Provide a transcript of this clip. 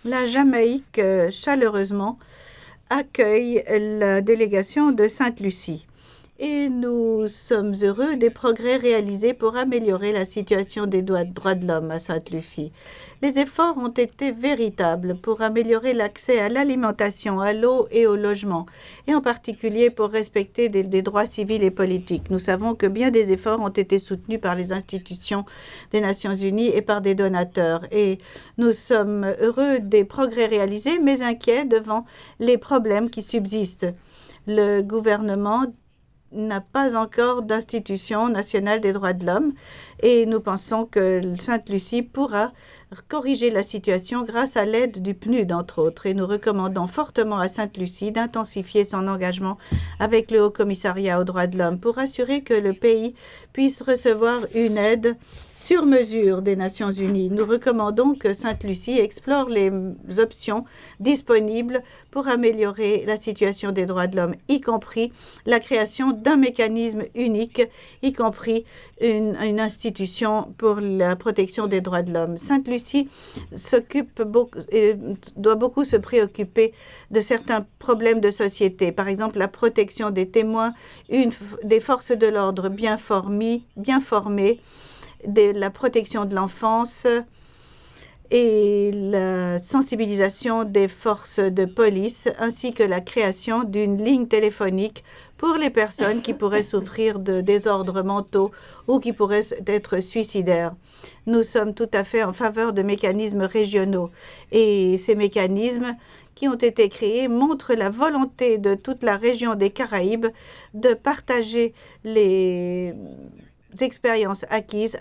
La Jamaïque, chaleureusement, accueille la délégation de Sainte-Lucie. Et nous sommes heureux des progrès réalisés pour améliorer la situation des droits de l'homme à Sainte-Lucie. Les efforts ont été véritables pour améliorer l'accès à l'alimentation, à l'eau et au logement, et en particulier pour respecter des droits civils et politiques. Nous savons que bien des efforts ont été soutenus par les institutions des Nations Unies et par des donateurs. Et nous sommes heureux des progrès réalisés, mais inquiets devant les problèmes qui subsistent. Le gouvernement n'a pas encore d'institution nationale des droits de l'homme et nous pensons que Sainte-Lucie pourra corriger la situation grâce à l'aide du PNUD, entre autres. Et nous recommandons fortement à Sainte-Lucie d'intensifier son engagement avec le Haut Commissariat aux droits de l'homme pour assurer que le pays puisse recevoir une aide sur mesure des Nations Unies. Nous recommandons que Sainte-Lucie explore les options disponibles pour améliorer la situation des droits de l'homme, y compris la création d'un mécanisme unique, y compris une institution pour la protection des droits de l'homme. Sainte-Lucie doit beaucoup se préoccuper de certains problèmes de société, par exemple la protection des témoins, des forces de l'ordre bien formées, la protection de l'enfance et la sensibilisation des forces de police, ainsi que la création d'une ligne téléphonique pour les personnes qui pourraient souffrir de désordres mentaux ou qui pourraient être suicidaires. Nous sommes tout à fait en faveur de mécanismes régionaux et ces mécanismes qui ont été créés montrent la volonté de toute la région des Caraïbes de partager les expériences acquises